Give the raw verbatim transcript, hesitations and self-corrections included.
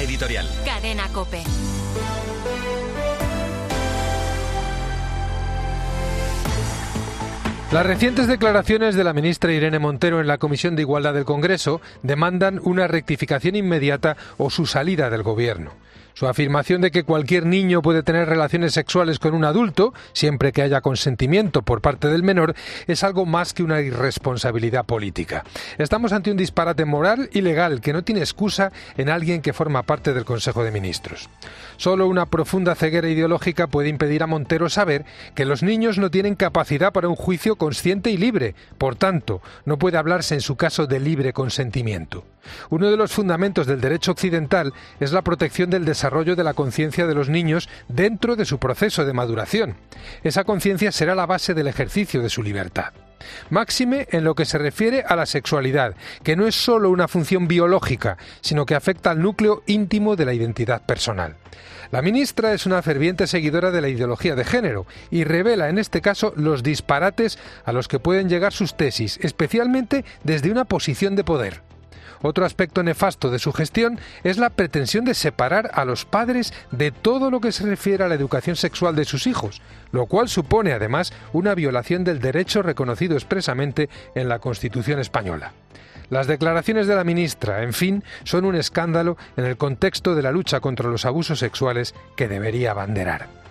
editorial. Cadena COPE. Las recientes declaraciones de la ministra Irene Montero en la Comisión de Igualdad del Congreso demandan una rectificación inmediata o su salida del Gobierno. Su afirmación de que cualquier niño puede tener relaciones sexuales con un adulto, siempre que haya consentimiento por parte del menor, es algo más que una irresponsabilidad política. Estamos ante un disparate moral y legal que no tiene excusa en alguien que forma parte del Consejo de Ministros. Solo una profunda ceguera ideológica puede impedir a Montero saber que los niños no tienen capacidad para un juicio consciente y libre. Por tanto, no puede hablarse en su caso de libre consentimiento. Uno de los fundamentos del derecho occidental es la protección del desarrollo de la conciencia de los niños dentro de su proceso de maduración. Esa conciencia será la base del ejercicio de su libertad. Máxime en lo que se refiere a la sexualidad, que no es solo una función biológica, sino que afecta al núcleo íntimo de la identidad personal. La ministra es una ferviente seguidora de la ideología de género y revela en este caso los disparates a los que pueden llegar sus tesis, especialmente desde una posición de poder. Otro aspecto nefasto de su gestión es la pretensión de separar a los padres de todo lo que se refiere a la educación sexual de sus hijos, lo cual supone además una violación del derecho reconocido expresamente en la Constitución española. Las declaraciones de la ministra, en fin, son un escándalo en el contexto de la lucha contra los abusos sexuales que debería abanderar.